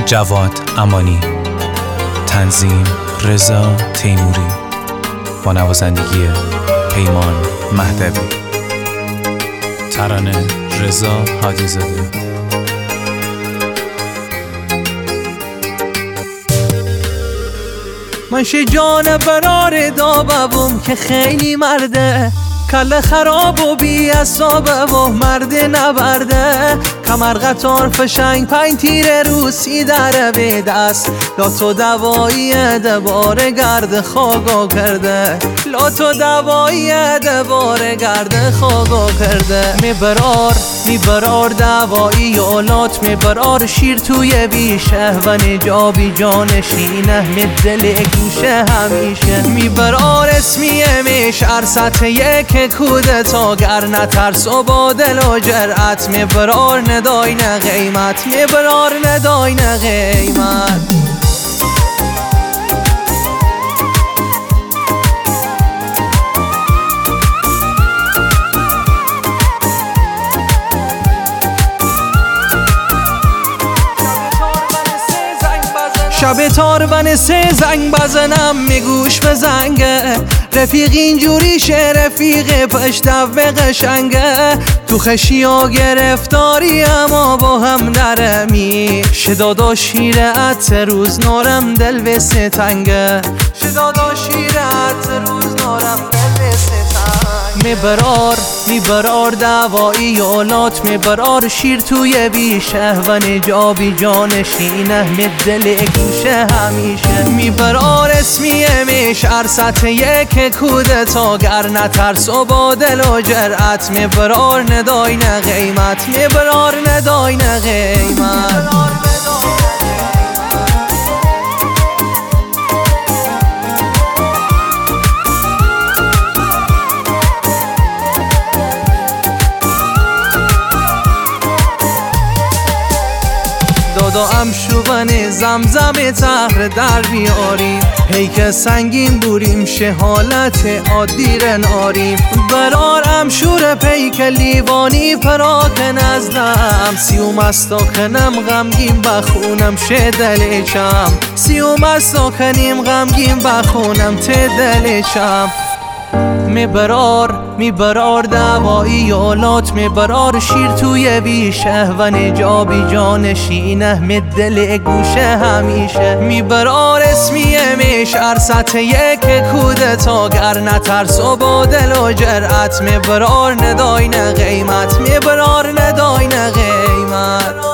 جواد امانی، تنظیم رضا تیموری، با نوازندگی پیمان مهدوی، ترانه رضا حاجی‌زاده. من جان برار دابم که خیلی مرده، کل خراب و بی اصابه و مرد نبرده. کمر قطار فشنگ 5 تیر روسی در به دست، لاتو دوایی دبار گرد خاگا کرده، لاتو دوایی دبار گرد خاگا کرده. میبرار دوایی اولات، میبرار شیر توی بیشه و نجابی جانشینه مدل گوشه همیشه. میبرار اسمی میش ارسط یک کودتا، گر نترس و با دل و جرأت. میبرار ندای نه قیمت، میبرار ندای نه قیمت. شب تاربن 3 زنگ بزنم میگوش به زنگه، رفیق اینجوری شه رفیق پشت به قشنگه. تو خشیا گرفتاری اما با هم نرمی، شدادا شیرت روز نارم دل به ستنگه، شدادا شیرت روز نارم دل به ستنگه. میبرار دوایی اولات، میبرار شیر توی بیشه و نجابی جانشینه مدل گوشه همیشه. میبرار اسمی میش ارسط یک کودتا، گر نترس و با دل و جرأت. میبرار ندای نه قیمت، میبرار ندای نه قیمت. دادا امشوون زمزم تهر در بیاریم، پیک سنگین بوریم شه حالت عادی رناریم. برار امشور پیک لیوانی پراک نزدم، سیوم استاکنم غمگین بخونم شه دلشم، سیوم استاکنیم غمگین بخونم ته دلشم. میبرار دوایی اولات، میبرار شیر توی بیشه و نجابی جانشینه مدل گوشه همیشه. میبرار اسمی میش ارسط یک کودتا، گر نترس و با دل و جرأت. میبرار ندای نه قیمت، میبرار ندای نه قیمت.